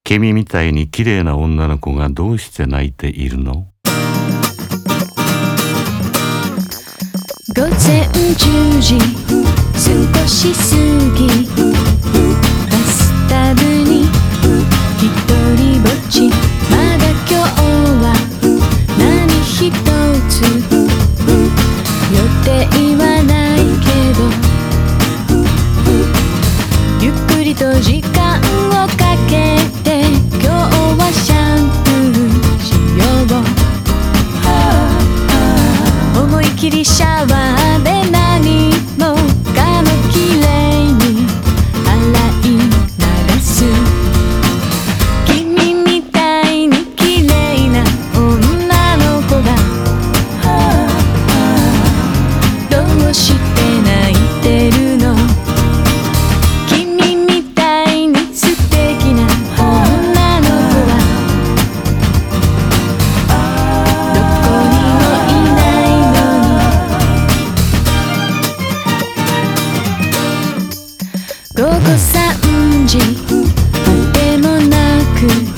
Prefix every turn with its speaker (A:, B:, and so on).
A: 君みたいに綺麗な女の子がどうして泣いているの？
B: 午前10時少し過ぎ、バスタブに一人ぼっち。まだ今日は何一つ予定はないけど、ゆっくりと時間をかけて今日はシャンプーしよう。思い切りシャワーで何もかもきれいに洗い流す。君みたいにきれいな女の子がどうして泣いてるの？君みたいに素敵な女の子はどこにもいないのに。午後3時あてもなく